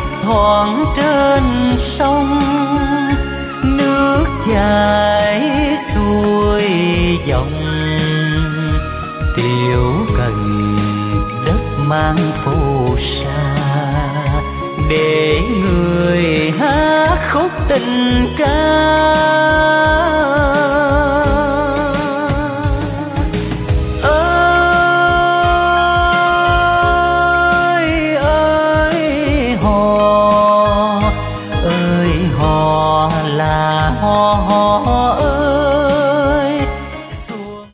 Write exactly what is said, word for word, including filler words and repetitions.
thấp thoáng trên sông, nước chảy xuôi dòng, tiểu cần đất mang phù sa, để người hát khúc tình ca.